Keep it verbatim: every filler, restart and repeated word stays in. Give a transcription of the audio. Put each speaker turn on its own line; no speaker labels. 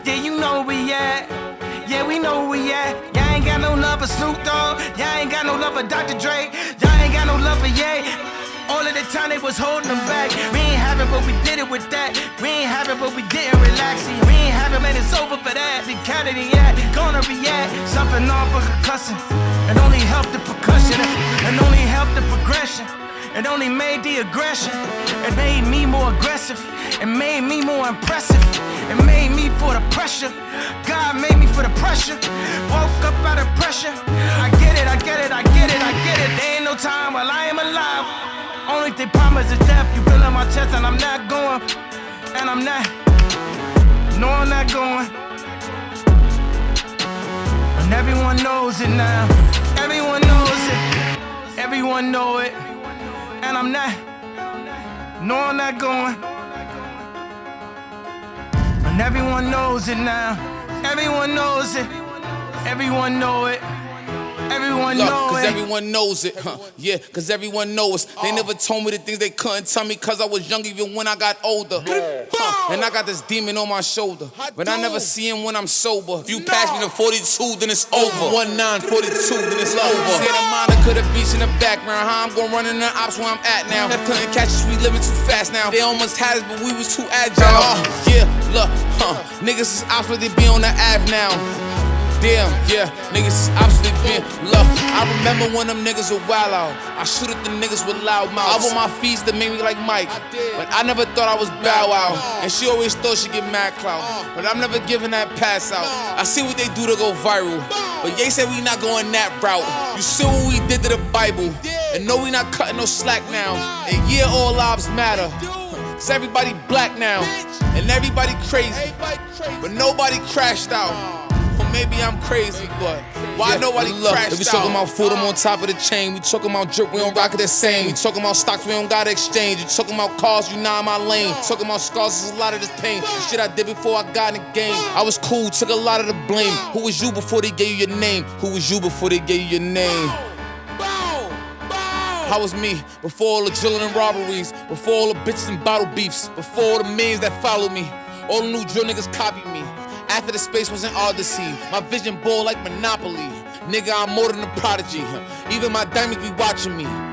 Yeah, you know where we at. Yeah, we know where we at. Y'all ain't got no love for Snoop Dogg. Y'all ain't got no love for Doctor Dre. Y'all ain't got no love for Ye. All of the time they was holding them back. We ain't have it, but we did it with that. We ain't have it, but we didn't relax. We ain't have it, man, it's over for that. The candidate, yeah, gonna react. Something off for concussing. It only helped the percussion. It only helped the progression. It only made the aggression. It made me more aggressive. It made me more impressive. It made me for the pressure. God made me for the pressure. Woke up out of pressure. I get it, I get it, I get it, I get it. There ain't no time while I am alive. Only thing promise is death. You feel in my chest and I'm not going. And I'm not. No, I'm not going. And everyone knows it now. Everyone knows it. Everyone know it. And I'm not. No, I'm not going. And everyone knows it now. Everyone knows it. Everyone know it. Everyone
Look,
know
cause
it.
everyone knows it, huh? Yeah, cause everyone knows. They never told me the things they couldn't tell me, cause I was young even when I got older. Huh? And I got this demon on my shoulder, but I never see him when I'm sober. If you pass me the forty-two, then it's over. one nine forty-two, then it's over. Santa Monica could have beach in the background. How I'm gon' run in the ops where I'm at now. They couldn't catch us, we living too fast now. They almost had us, but we was too agile. Uh, yeah, look, huh? Niggas is ops, but they be on the Ave now. Damn, yeah, niggas is obviously been look. I remember when them niggas were wild out. I shoot at the niggas with loud mouths. I want my fees that made me like Mike, but I never thought I was Bow Wow. And she always thought she'd get mad clout, but I'm never giving that pass out. I see what they do to go viral, but Ye said we not going that route. You see what we did to the Bible, and no, we not cutting no slack now. And yeah, all lives matter, cause everybody black now, and everybody crazy, but nobody crashed out. Or maybe I'm crazy, but why yeah, nobody look, crashed if we talking about food, I'm on top of the chain. We talking about drip, we don't rock it the same. We talking about stocks, we don't gotta exchange. You talking about cars, you not in my lane. Talking about scars, there's a lot of this pain. The shit I did before I got in the game. I was cool, took a lot of the blame. Who was you before they gave you your name? Who was you before they gave you your name? How was me before all the drilling and robberies, before all the bitches and bottle beefs, before all the millions that followed me, all the new drill niggas copied me. After the space was an odyssey, my vision ball like Monopoly. Nigga, I'm more than a prodigy. Even my diamonds be watching me.